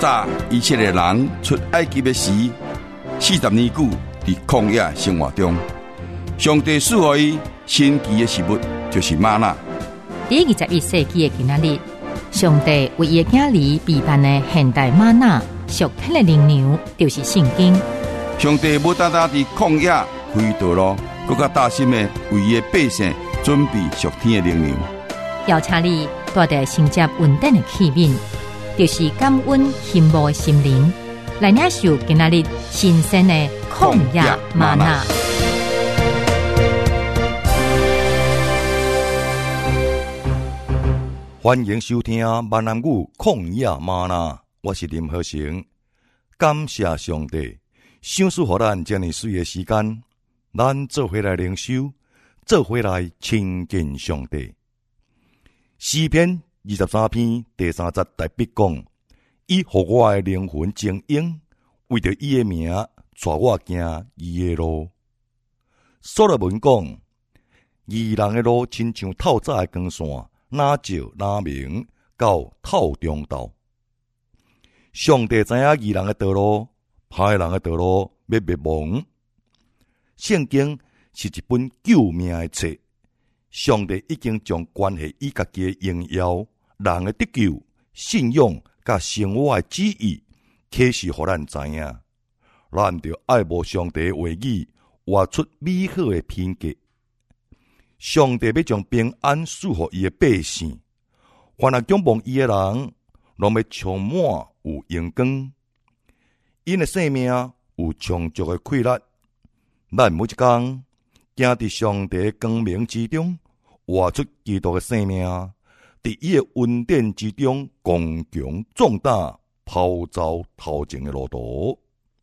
早以前的人出埃及的时，40年久伫曠野生活中，上帝赐予伊神奇的食物，就是吗哪。 第21世纪的今仔日，上帝为伊的囝儿备办的现代吗哪属天的灵粮，就是圣经。 上帝无单单伫旷野开道路，更加大心的为伊的百姓准备属天的灵粮。 邀请你带着承接稳定的器皿，就是感恩羡慕的心灵，来领受今仔日新鲜的曠野嗎哪。 欢迎收听闽南语曠野嗎哪，我是林和成。感谢上帝，赏赐予咱这么水的时间，咱做回来灵修，做回来亲近上帝。诗篇23篇第3節特別講：伊予我的靈魂精英，為着伊的名，帶我行伊的路。所羅門講：義人的路親像透早的光線，哪照哪明，到透中晝。上帝知影義人的道路，歹人的道路要滅亡。聖經是一本救命的冊。上帝已經將關係伊家己的榮耀、人的得救、信仰甲生活的旨意啟示予咱知影。咱着愛慕上帝的話語，活出美好的品格。上帝要將平安賜予伊的百姓，凡係仰望伊的人，攏要充滿有陽光。因的生命有充足的氣力，咱每一天行佇上帝的光明之中，活出基督的生命，佇伊的恩典之中剛強壯大，跑走頭前的路途。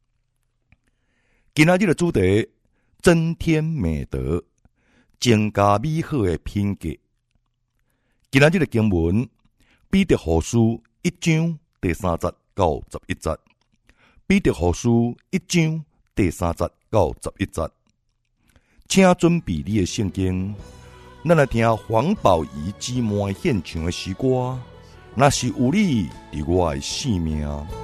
今仔日的主題：增添美德，增加美好的品格。今仔日的經文：彼得後書1章第3節到11節。彼得後書1章第3節到11節。請準備你的聖經，咱來聽黃寶儀姊妹獻唱的詩歌，那是有你佇我的生命。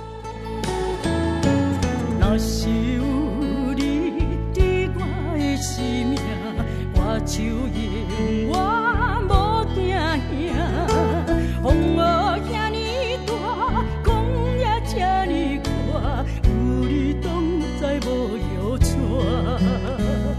那是有你佇我的生命，我就永遠無驚兄。風雨遐尼大，光也這尼闊，有你同在無憂愁。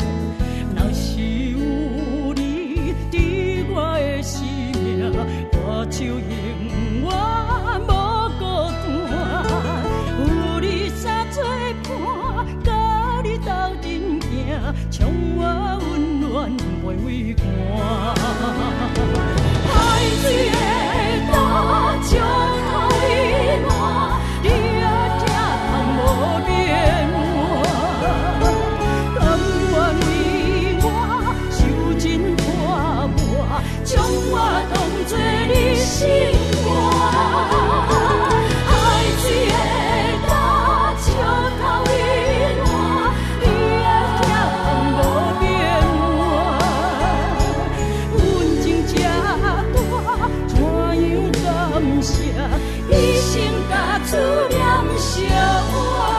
我就永遠無孤單，有你三做伴，甲你鬥陣行，充我溫暖袂畏寒。海水的大石頭伊爛，你也這通無變化，甘願為我受盡破磨，將我當作你心肝，海水的大石頭伊爛，你的這通無變化，阮情這大，怎樣感謝，一生甲主念惜我。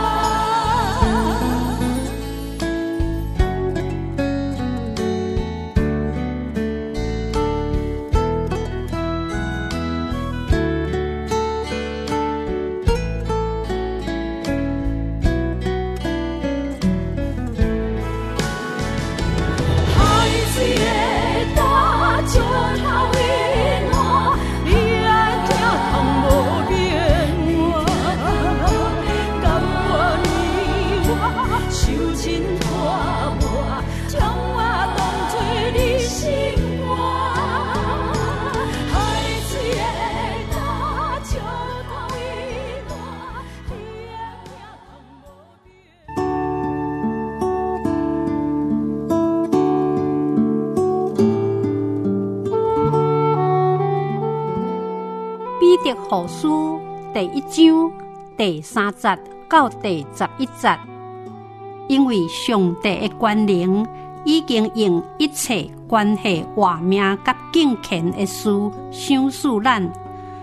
彼得後書第1章第3節到第11節。因為上帝的權能已經用一切關係活命甲敬虔的事賞賜咱，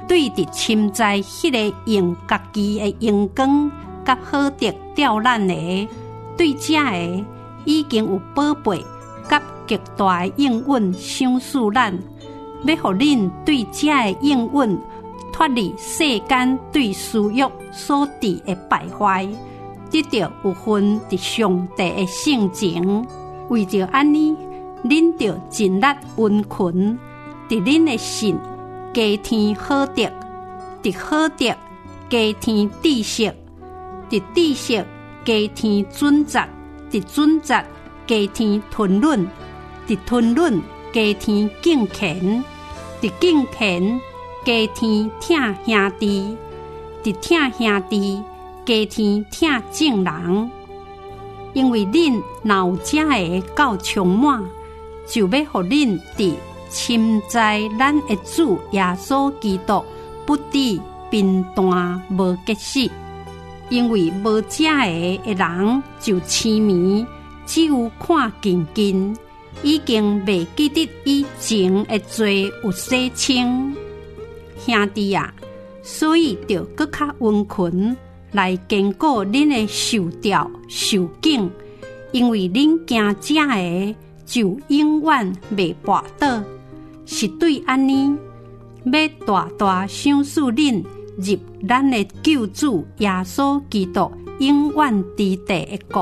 对伫深在迄个用家己的阳光甲好德吊咱的，对遮个已经有宝贝甲极大的应允赏赐咱，要互恁对遮个应允脱离世间对私欲所致的败坏，得到有份伫上帝的性情。为着安尼，恁着尽力温群，伫恁的心加添好德，伫好德加添知识，伫知识加添准则，伫准则加添吞忍，伫吞忍加添敬虔，伫敬虔加添疼兄弟，伫疼兄弟加添疼正人。因为恁若有遮个够充满，就要互恁伫深在咱的主耶稣基督不止贫惰无结实。因为无遮个的人就痴迷，只有看近近，已经未记得以前的罪有洗清。兄弟啊，所以着搁较温群，来坚固恁的受调受敬，因为恁惊遮个就永远袂跋倒。是对安尼，要大大赏赐恁入咱的救主耶稣基督永远之地的国。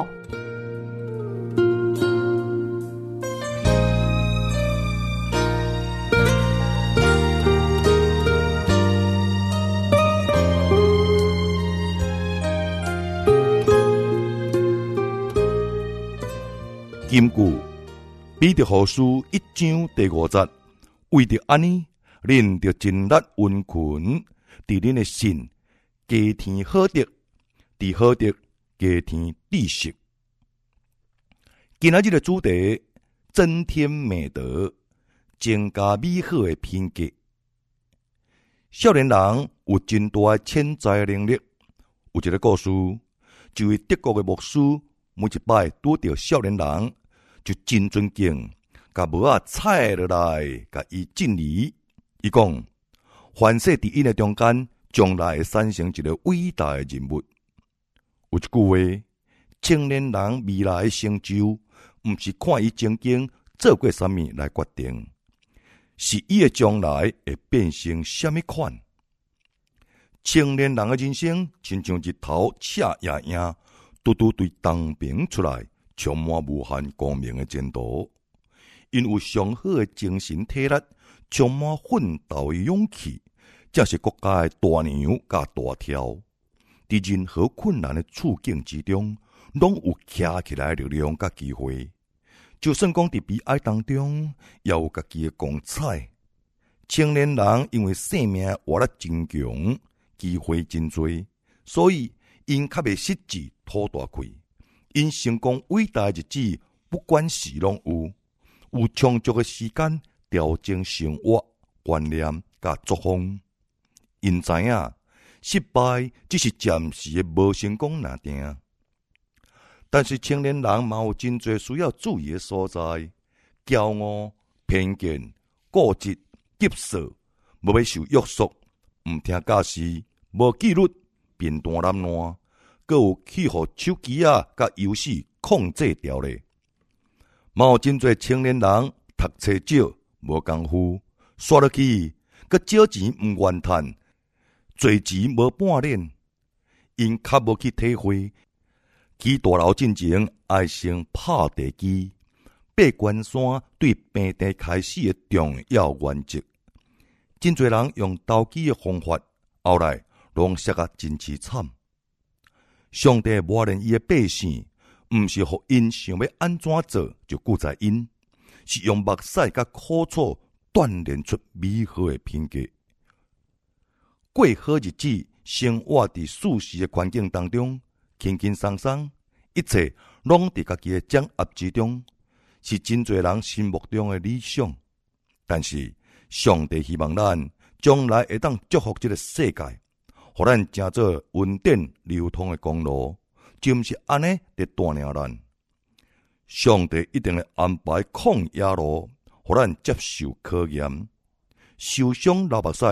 根据彼得后书1章第5節，为着安尼，恁着尽力温群，伫恁的心加添好德，伫好德加添知识。今仔日的主题，增添美德，增加美好的品格。少年人有真大的潜在能力。有一个故事，一位德国的牧师，每一摆拄到少年人，就真尊敬，甲帽仔踩落来，甲伊敬礼。伊讲，凡世伫因的中间，将来会产生一个伟大的人物。有一句话，青年人未来的成就，毋是看伊曾经做过啥物来决定，是伊的将来会变成啥物款。青年人的人生，亲像日头赤呀呀，拄拄对东边出来，充满无限光明的前途。因有上好的精神体力，充满奋斗的勇气，这是国家的大娘甲大条。伫任何困难的处境之中，拢有徛起来的力量甲机会。就算讲伫悲哀当中，也有家己的光彩。青年人因为生命活得真强，机会真多，所以因较袂失志吐大气。因成功伟大的日子，不管时拢有充足的时间调整生活观念甲作风。因知影失败只是暂时的无成功那定。但是青年人嘛有真侪需要注意的所在，骄傲、偏见、固执、急躁，无要受约束，毋听教示，无纪律，变单懒惰，阁有去互手机甲游戏控制条例。嘛有真侪青年人读册少，无功夫，刷落去，阁少钱毋愿趁，侪钱无半脸，因较无去体会。起大楼进前，爱先拍地基，爬关山对平地开始的重要原则。真侪人用投机的方法，后来拢摔甲真凄惨。上帝磨练伊的百姓，毋是互因想要安怎做就顾在因，是用目屎甲苦楚锻炼出美好的品格。过好日子，生活伫舒适的环境当中，轻轻松松，一切拢伫家己的掌握之中，是真侪人心目中的理想。但是上帝希望咱将来会当祝福这个世界，互咱行做稳定流通的公路，就毋是安尼伫带领咱。上帝一定会安排旷野路，互咱接受考验，受伤流目屎，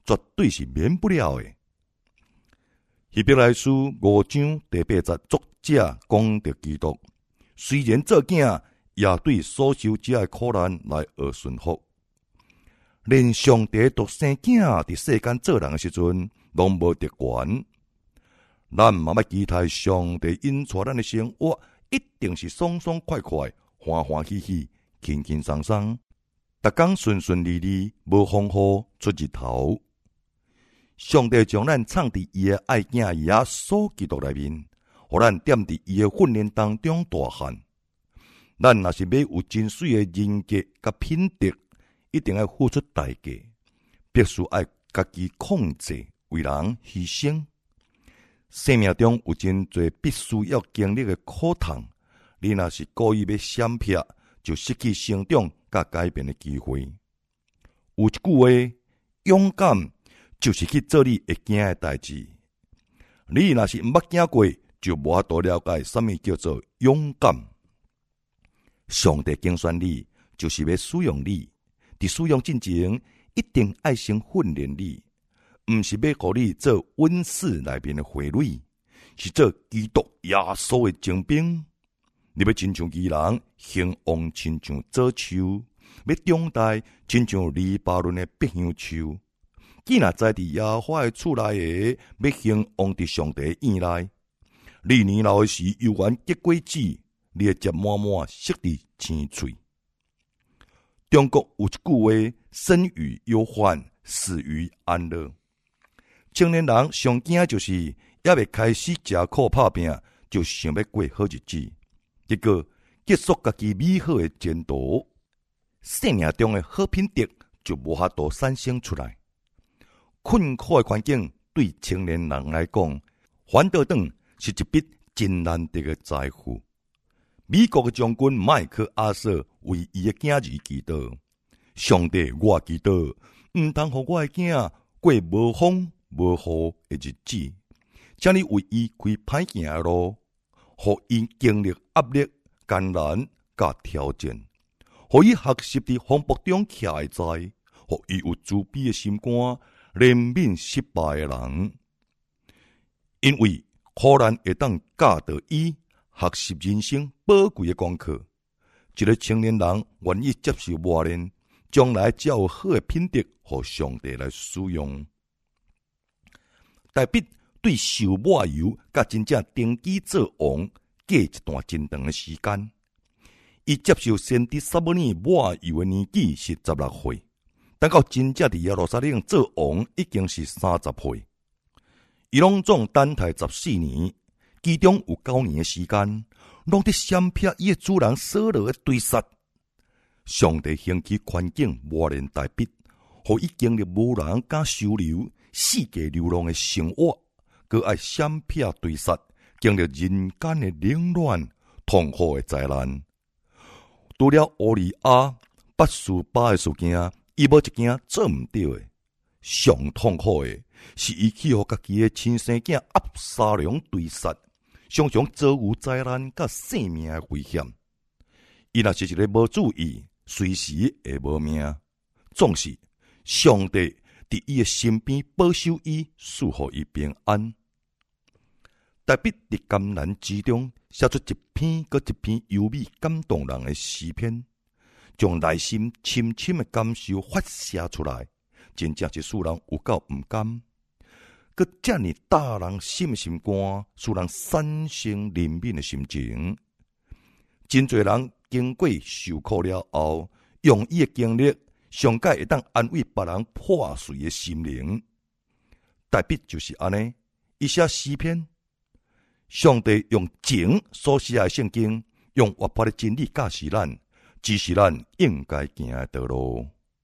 绝对是免不了的。希伯来书5章第8节，作者讲到基督，虽然做囝，也对所受者的苦难来而顺服。连上帝独生囝伫世间做人的时阵，拢无得权。咱嘛要期待上帝引带咱的生活，一定是爽爽快快、欢欢喜喜、轻轻松松，逐工顺顺利利，无风雨出日头。上帝将咱藏伫伊的爱子耶稣基督内面，互咱踮伫伊的训练当中大汉。咱若是要有真水的人格甲品德，一定要付出代价，必须爱家己控制，为人牺牲。生命中有真侪必须要经历的苦痛，你若是故意要闪避，就失去成长甲改变的机会。有一句话，勇敢就是去做你会惊的代志。你若是毋捌惊过，就无法度了解什么叫做勇敢。上帝拣选你，就是要使用你。伫使用进前，一定爱先训练你。毋是要互你做温室内面的傀儡，是做基督耶稣的精兵。你要亲像义人，兴旺亲像左树，要长大亲像黎巴嫩的百香树。既然栽伫耶和华的厝内的，要兴旺伫上帝院内。你年老的时，犹原结果子，你会结满满熟伫青翠。中国有一句话：生于忧患，死于安乐。青年人上惊就是还未开始吃苦拍拼，就想要过好日子，结果结束家己美好的前途。生命中的好品德就无法度产生出来。困苦的环境对青年人来讲，反倒当是一笔真难得的财富。美国的将军麦克阿瑟为伊的囝儿祈祷：上帝，我祈祷，毋通互我的囝过无风无雨的日子，请你为伊开歹行的路，互伊经历压力、艰难甲挑战，互伊学习伫风暴中徛会在，互伊有慈悲的心肝，怜悯失败的人。因为苦难会当教导伊学习人生宝贵的功课。一个青年人愿意接受磨练，将来才有好的品德，互上帝来使用。大必对受抹油甲真正登基做王，过一段真长的时间。伊接受先知撒母耳抹油的年纪是16岁，等到真正伫耶路撒冷做王已经是30岁。伊拢总等待14年，其中有9年的时间，拢伫闪避伊的主人扫罗的追杀。上帝兴起环境磨练大必，互伊经历无人敢收留、世界流浪的生活，佮爱闪避追杀，经历人间的冷暖、痛苦的灾难。除了乌利亚、拔示巴的事件，伊无一件做毋到的。上痛苦的是伊去互家己的亲生囝押沙龙追杀，常常遭遇灾难甲性命的危险。伊若是一个无注意，随时会无命。总是上帝伫伊的身边保守伊，赐予伊平安。大必伫艰难之中写出一篇搁一篇优美感动人的诗篇，将内心深深的感受发射出来，真正是使人有够毋甘。搁遮尔打人心的心肝，使人产生怜悯的心情。真侪人经过受苦了后，用伊的经历，上界会当安慰别人破碎的心灵。大必就是安尼，伊写诗篇。上帝用情所写的圣经，用活泼的真理教示咱，指示咱应该行的道路。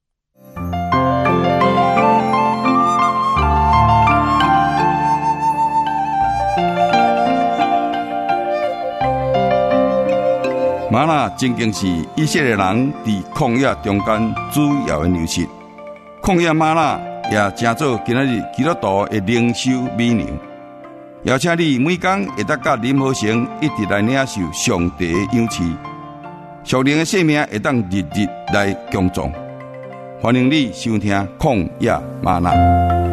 玛纳真经是以色列人伫旷野中间主要的粮食。旷野玛纳也正做今仔日基督徒的灵修美粮。邀请你每天会当甲林和成一直来领受上帝的养赐，属灵的生命会当日日来强壮。欢迎你收听旷野玛纳。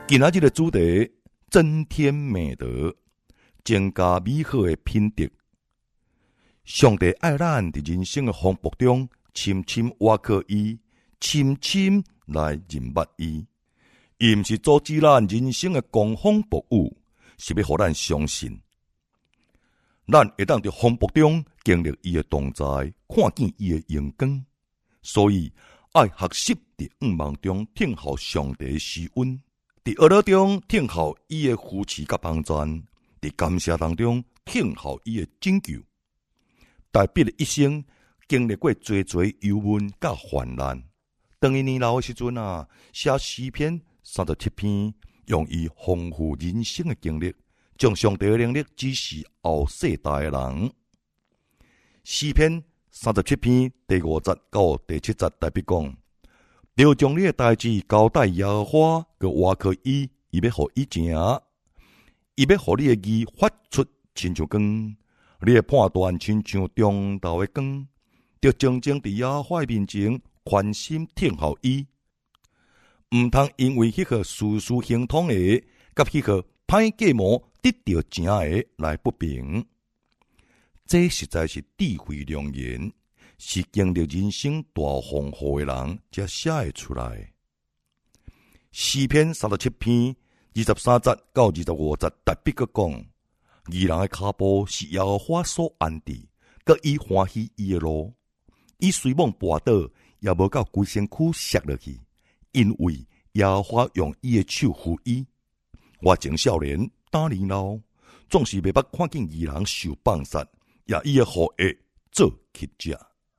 今仔日的主题增添美德，增加美好的品德。上帝爱咱伫人生的风暴中，深深挖靠伊，深深来认捌伊。伊毋是阻止咱人生的狂风暴雨，是要互咱相信，咱会当伫风暴中经历伊的同在，看见伊的荣光。所以爱学习伫仰望中听候上帝的施恩，伫懊恼中听候伊的扶持甲帮助，伫感谢当中听候伊的拯救。大笔的一生经历过侪侪忧闷甲患难，当伊年老的时阵写诗篇37篇，用伊丰富人生的经历，将上帝的能力指示后世代的人。诗篇37篇第5节到第7节，大笔讲：要将你的代志交代耶和华，佮挖靠伊，伊要互伊成，伊要互你的义发出亲像光，你的判断亲像中昼的光，要静静伫耶和华面前，宽心听候伊。毋通因为迄个事事行通的，甲迄个歹计谋得到正的来不平。这实在是智慧良言，是经历人生大丰富的人才写会出来。诗篇37篇23节到25节，特别个讲，义人的脚步是耶和华所安置，佮伊欢喜伊的路。伊虽猛跋倒，也无到规身躯摔落去，因为耶和华用伊的手扶伊。我从少年打年老，总是袂捌看见义人受放杀，也伊的护卫做乞食。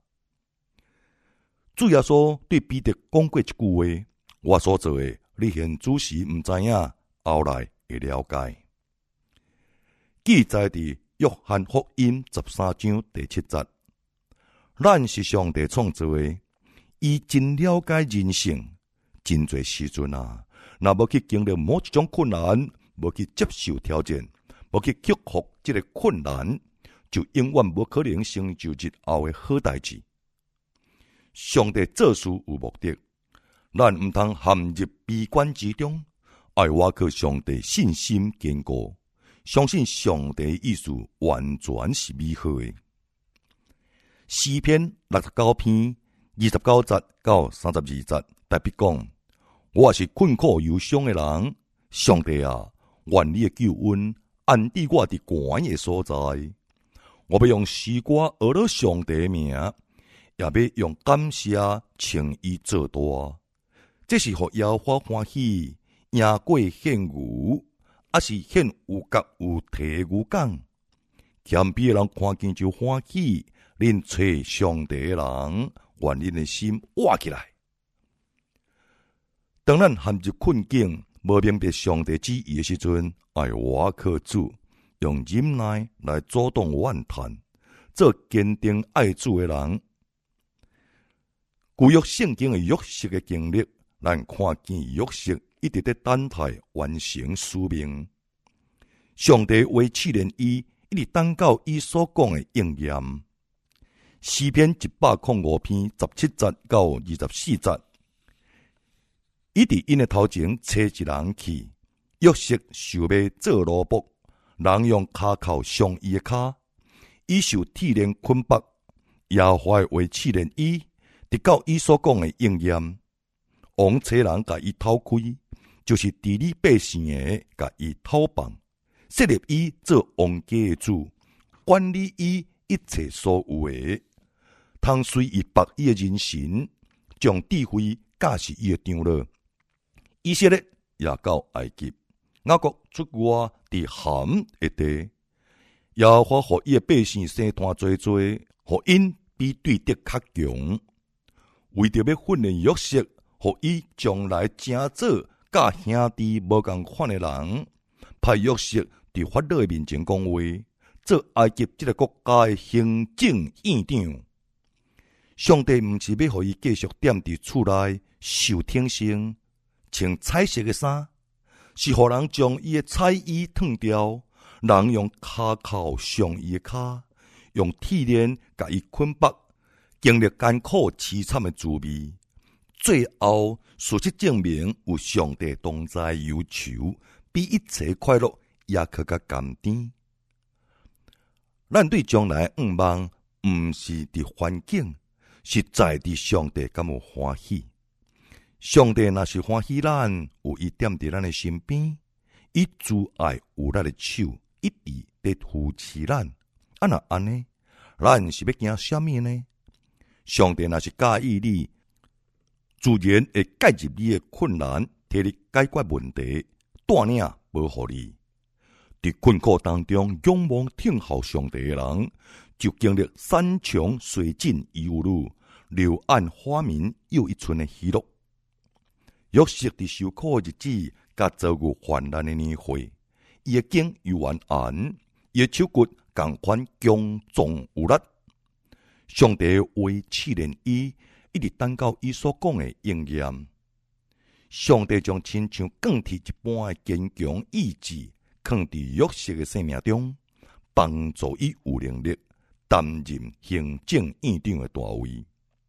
主耶稣对彼得讲过一句话：我所做的，你现主时毋知影，后来会了解。记载伫约翰福音13章第7节，咱是上帝创造的，伊真了解人性。真侪时阵若无去经历某一种困难，无去接受挑战，无去克服这个困难，就永远无可能成就日后的好代志。上帝做事有目的，咱毋通陷入悲观之中，爱挖靠上帝信心坚固，相信上帝意思完全是美好的。诗篇69篇29节到32节，特别讲：我是困苦忧伤的人，上帝啊，愿你的救恩安置我伫寒的所在。我要用诗歌学了上帝的名，也要用感谢称伊做大。这是互耶和华欢喜，赢过献牛，还是献有角有蹄牛犅？谦卑的人看见就欢喜，恁找上帝的人，愿恁的心活起来。当咱陷入困境，无明白上帝旨意的时阵，爱挖靠主，用忍耐来阻挡怨叹，做坚定爱主的人。旧约圣经的约瑟的经历，咱看见约瑟一直在等待完成使命。上帝为试炼伊，一直等到伊所讲的应验。诗篇105篇17节到24节，伊伫因的头前找一人去，约瑟想要做奴仆，人用骹扣伤伊的骹，伊受铁链捆绑，耶和华为试炼伊，直到伊所讲的应验。王找人甲伊偷开，就是治理百姓的甲伊偷放，设立伊做王家的主，管理伊一切所有的，通随伊拔伊的人神，将智慧教示伊的长老。以色列也到埃及，雅各出外伫含的地，耶和华互伊的百姓生团多多，互因比对敌较强。为着要训练约瑟，互伊将来成做甲兄弟无共款的人，派约瑟伫法老的面前讲话，做埃及这个国家的行政院长。上帝毋是要互伊继续踮伫厝内受挺身，穿彩色的衫，是互人将伊的彩衣脱掉，人用骹扣伤伊的骹，用铁链甲伊捆绑，经历艰苦凄惨的滋味， 最后事实证明，有上帝同在忧愁，比一切快乐也更加甘甜。咱对将来愿望，毋是伫环境，是在伫上帝敢有欢喜。上帝若是欢喜咱，有伊踮伫咱的身边，伊慈爱有咱的手，一直在扶持咱。若安尼，咱是要惊什么呢？上帝若是介意你，自然会介入你的困难，替你解决问题，带领保护你。伫困苦当中仰望听候上帝的人，就经历山穷水尽疑无路，柳暗花明又一村的喜乐。约瑟伫受苦的日子，甲遭遇患难的年岁，伊的颈又弯弯，伊的手骨共款强壮有力。上帝的话试炼伊，一直等到伊所讲的应验。上帝将亲像钢铁一般的坚强意志，放伫约瑟的生命中，帮助伊有能力担任行政院长的大位。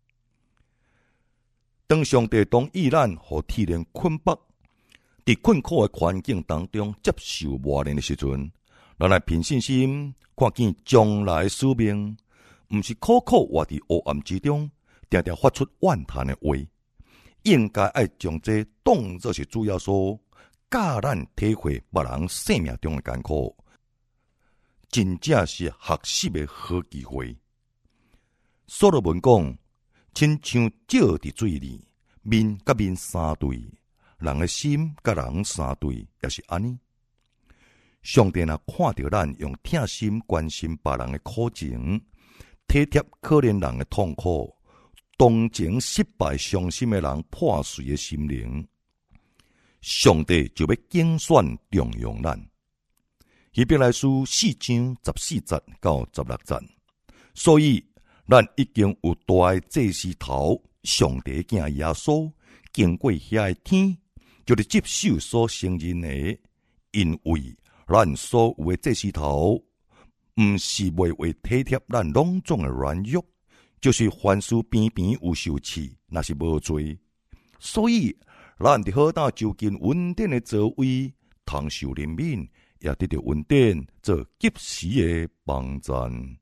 当上帝同意咱互体能捆绑，伫困苦的环境当中接受磨练的时阵，咱来凭信心看见将来的使命，毋是苦苦活伫黑暗之中，常常发出怨叹的话。应该爱将这当作是主要说，教咱体会别人生命中的艰苦，真正是学习的好机会。所罗门讲，亲像石伫水里，面甲面相对，人的心甲人相对，也是安尼。上帝若看到咱用疼心关心别人的苦情，体贴可怜人的痛苦，同情失败伤心的人破碎的心灵，上帝就要竞选重用咱。希伯来书4章14节到16节，所以咱已经有大的祭司头，上帝囝耶稣经过遐的天，就是接受所承认的，因为咱所有的祭司头，毋是为体贴咱拢总的软弱，就是凡事偏偏有受气，那是无罪。所以咱伫好大就近恩典的座位，通受怜悯，也得到恩典做及时的帮赞。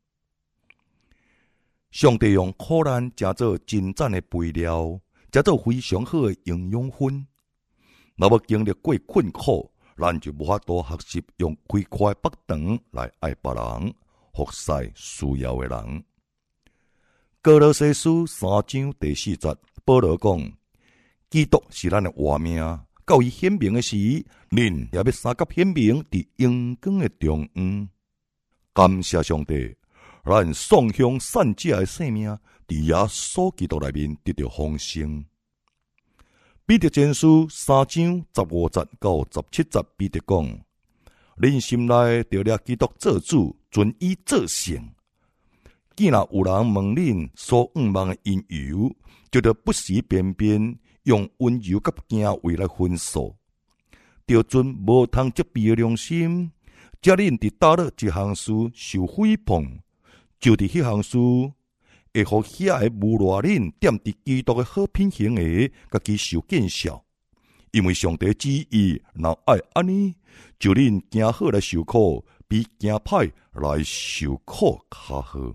上帝用苦难加做真赞的肥料，加做非常好的营养分。若要经历过困苦，咱就无法度学习用开阔的腹肠来爱别人，服侍需要的人。哥罗西书3章第4节，保罗讲：基督是咱的活命，到伊显明的时，恁也要三甲显明伫阳光的中央。感谢上帝，咱送向善者的生命，伫耶稣基督内面得到丰盛。彼得前书3章15节到17节，彼得讲：恁心内得了基督做主，尊伊做圣。既然有人问恁所愿望的因由，就得不时便便用温柔甲敬畏来分诉，着尊无通责备的良心。遮恁伫倒了一项事受诽谤，就伫迄项事会互遐个侮辱恁踮伫基督的好品行的，家己受见笑。因为上帝旨意，若爱安尼，就恁行好来受苦，比行歹来受苦较好。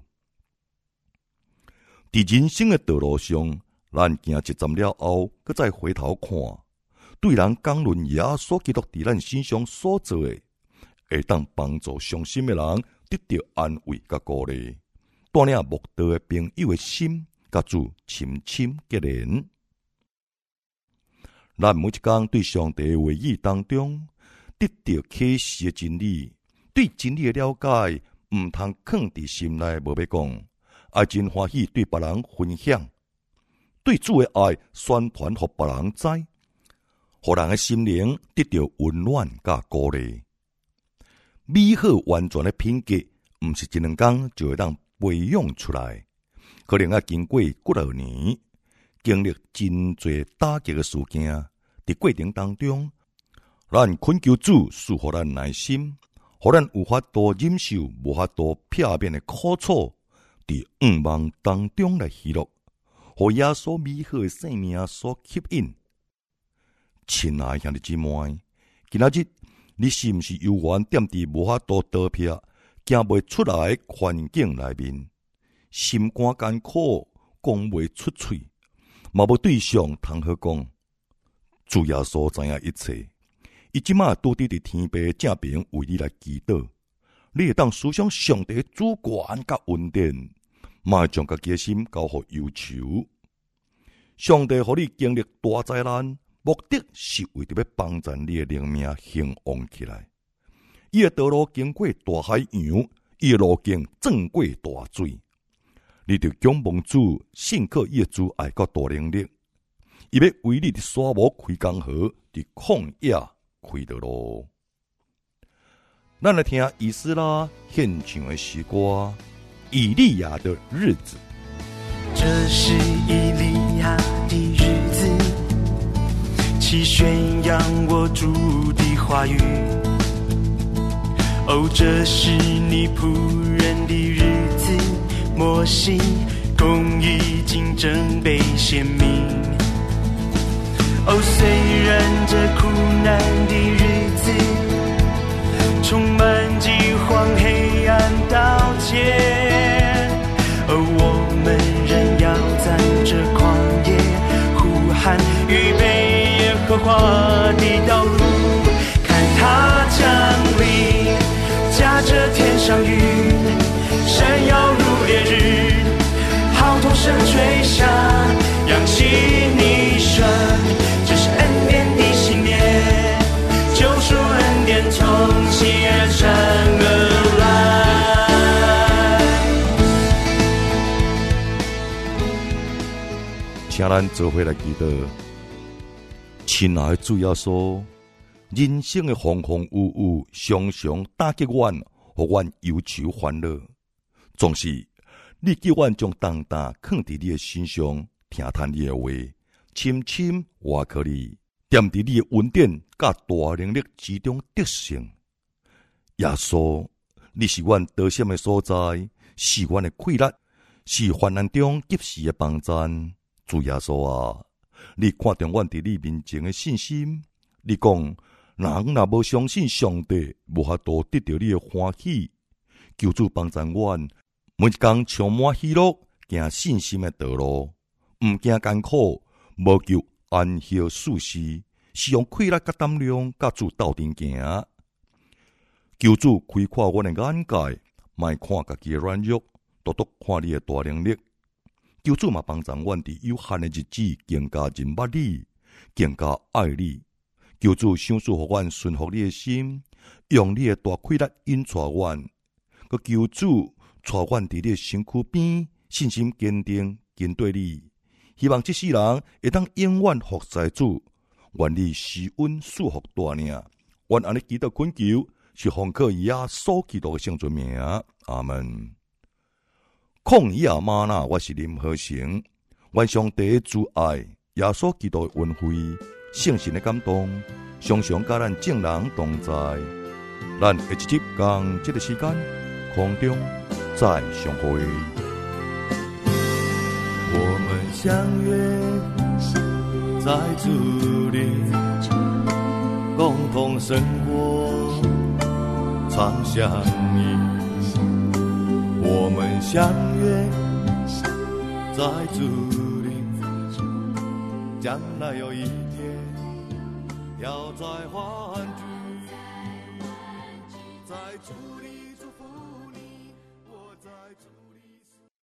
伫人生的道路上，咱行一站了后，搁再回头看，对人讲论耶稣基督伫咱身上所做的，会当帮助伤心的人得到安慰甲鼓励，带领慕道的朋友的心，甲主深深结连。咱每一天对上帝的话语当中，得到启示的真理，对真理的了解，毋通藏伫心内无要讲。爱真欢喜对别人分享，对主的爱宣传互别人知，互人的心灵得到温暖甲鼓励。美好完全的品格，毋是一两天就会当培养出来，可能要经过几多年，经历真侪打击的事件，伫过程当中，咱恳求主赐予咱耐心，互咱有法度忍受无法度避免的苦楚。伫愿望当中来喜乐， 互耶稣美好的生命所吸引。亲爱兄弟姊妹，今仔日你是毋是犹原踮伫无法度逃避、行袂出来的环境内面，心肝艰苦，讲袂出嘴，嘛无对上通好讲？主耶稣知影一切，伊即马拄伫天父正边为你来祈祷。你会当思想上帝主权甲恩典，嘛会将家己的心交互忧愁。上帝互你经历大灾难，目的是为着要帮助你的灵命兴旺起来。伊的道路经过大海洋，伊的路径转过大水。你着仰望主，信靠伊的主爱甲大能力，伊要为你的沙漠开江河，伫旷野开道路。咱来听以斯拉献唱的诗歌《以利亚的日子》。 这是以利亚的日子，其宣扬我主的话语。哦，这是你仆人的日子，摩西公义竞争被显明。哦，虽然这苦难的日子充满饥荒黑暗刀剑，我们仍要在这旷野呼喊，预备耶和华的道路。看他降临，驾着天上云，闪耀如烈日，号筒声吹响，扬起你声，这是恩典的新年，救赎恩典从天上而来。 请咱做伙来祈祷。亲爱的主耶稣，人生的风风雨雨，常常打击阮，互阮忧愁烦恼。总是你叫阮将重担放伫你的身上，听叹你的话，深深活靠你，踮伫你的恩典甲大能力之中得胜。耶稣，你是阮得胜的所在，是阮的溃力，是患难中及时的帮衬。主耶稣啊，你看重阮伫你面前的信心。你讲，人若无相信上帝，无法度得到你的欢喜。求主帮助阮，每一天充满喜乐，行信心的道路，毋惊艰苦，无求安息舒适，是用气力甲胆量甲主斗阵行。求主开阔阮的眼界，莫看家己的软弱，独独看你的大能力。求主嘛帮助阮伫有限的日子，更加认捌你，更加爱你。求主赏赐互阮顺服你的心，用你的大气力引带阮。佮求主带阮伫你的身躯边，信心坚定，跟对你。希望这世人会当永远服侍主，愿你施恩赐福大领。愿安尼祈祷恳求，是奉靠耶稣基督的圣尊名。阿门。旷野吗哪，我是林和成。愿上帝的主爱、耶稣基督的恩惠、圣神的感动，常常甲咱众人同在。咱下一集同这个时间空中再相会。 我们相约在主里，共同生活，常相依。我们相约在主里，将来有一天要再欢聚，在主里。